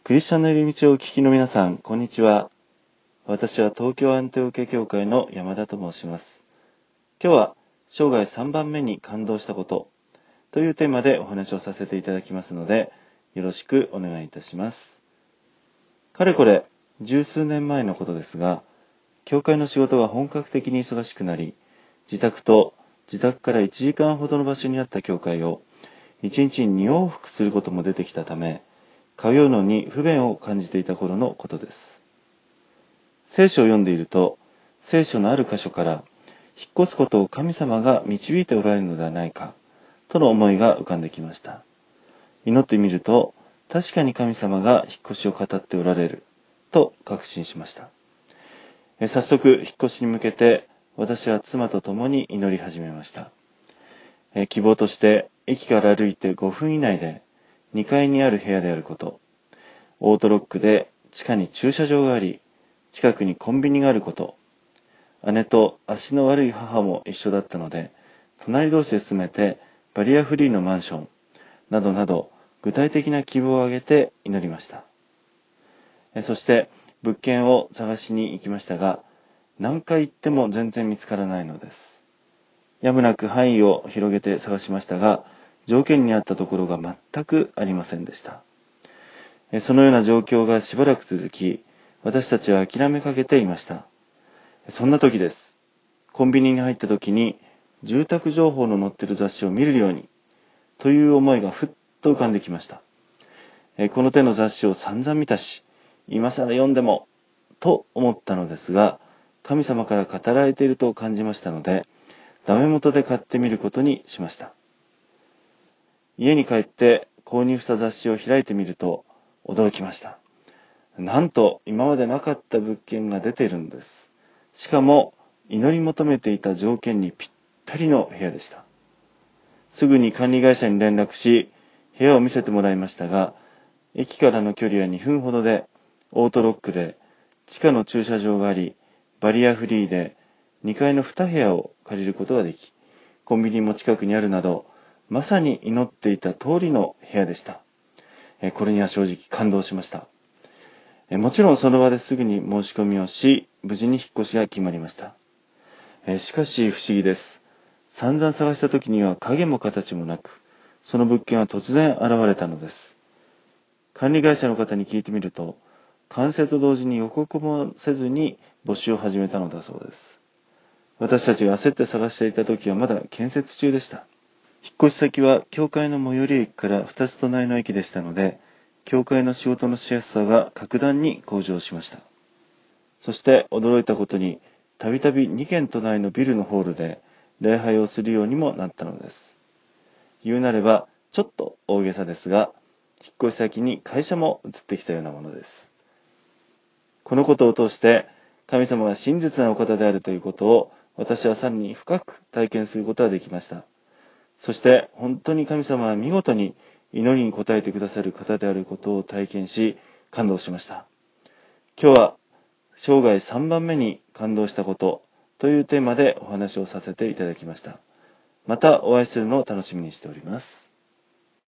クリスチャンのいる道をお聞きの皆さん、こんにちは。私は東京アンテオケ教会の山田と申します。今日は生涯3番目に感動したことというテーマでお話をさせていただきますので、よろしくお願いいたします。かれこれ十数年前のことですが、教会の仕事が本格的に忙しくなり、自宅から1時間ほどの場所にあった教会を1日に2往復することも出てきたため、通うのに不便を感じていた頃のことです。聖書を読んでいると、聖書のある箇所から引っ越すことを神様が導いておられるのではないか、との思いが浮かんできました。祈ってみると、確かに神様が引っ越しを語っておられる、と確信しました。早速、引っ越しに向けて、私は妻と共に祈り始めました。希望として、駅から歩いて5分以内で、2階にある部屋であること、オートロックで地下に駐車場があり、近くにコンビニがあること、姉と足の悪い母も一緒だったので、隣同士で住めてバリアフリーのマンション、などなど、具体的な希望を挙げて祈りました。そして物件を探しに行きましたが、何回行っても全然見つからないのです。やむなく範囲を広げて探しましたが、条件に合ったところが全くありませんでした。そのような状況がしばらく続き、私たちは諦めかけていました。そんな時です。コンビニに入った時に、住宅情報の載っている雑誌を見るように、という思いがふっと浮かんできました。この手の雑誌を散々見たし、今更読んでも、と思ったのですが、神様から語られていると感じましたので、ダメ元で買ってみることにしました。家に帰って購入した雑誌を開いてみると、驚きました。なんと今までなかった物件が出ているのです。しかも祈り求めていた条件にぴったりの部屋でした。すぐに管理会社に連絡し、部屋を見せてもらいましたが、駅からの距離は2分ほどで、オートロックで、地下の駐車場があり、バリアフリーで、2階の2部屋を借りることができ、コンビニも近くにあるなど、まさに祈っていた通りの部屋でした。これには正直感動しました。もちろんその場ですぐに申し込みをし、無事に引っ越しが決まりました。しかし不思議です。散々探した時には影も形もなく、その物件は突然現れたのです。管理会社の方に聞いてみると、完成と同時に予告もせずに募集を始めたのだそうです。私たちが焦って探していた時はまだ建設中でした。引っ越し先は教会の最寄り駅から2つ隣の駅でしたので、教会の仕事のしやすさが格段に向上しました。そして驚いたことに、たびたび2軒隣のビルのホールで礼拝をするようにもなったのです。言うなれば、ちょっと大げさですが、引っ越し先に会社も移ってきたようなものです。このことを通して、神様が真実なお方であるということを、私はさらに深く体験することができました。そして、本当に神様は見事に祈りに応えてくださる方であることを体験し、感動しました。今日は、生涯3番目に感動したことというテーマでお話をさせていただきました。またお会いするのを楽しみにしております。